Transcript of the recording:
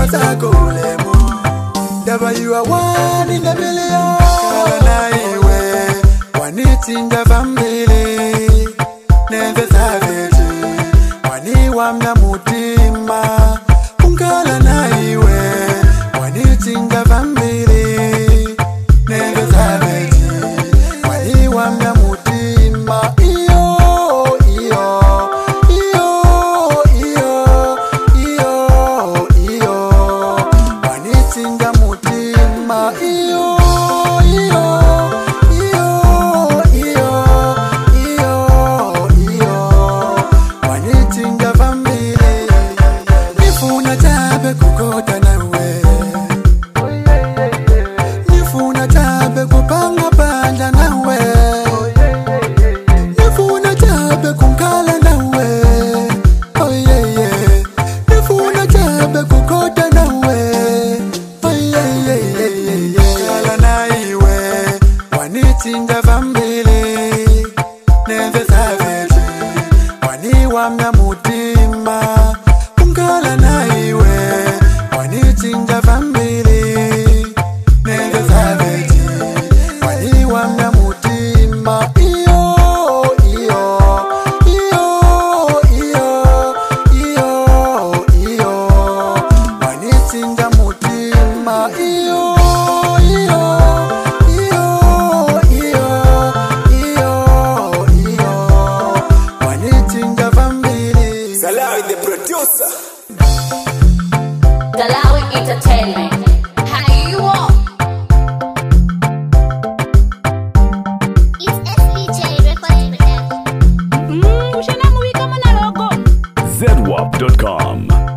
zako ulemu. Daba you are one in a million. Kala na iwe wanitinga vambili nende savage wani wamna mutima. Unkala na iwe wanitinga vambili nende savage wani wamna mutima. Wanitinga vambili nende savage wani wamna mutima. Unkala na iwe wanitinga vambili nende savage wani wamna mutima. Wanitinga mutima. Salawi the producer. Salawi Entertainment. How you want? It's SBJ Records Production. Ushana muwika mana logo. ZWAP.com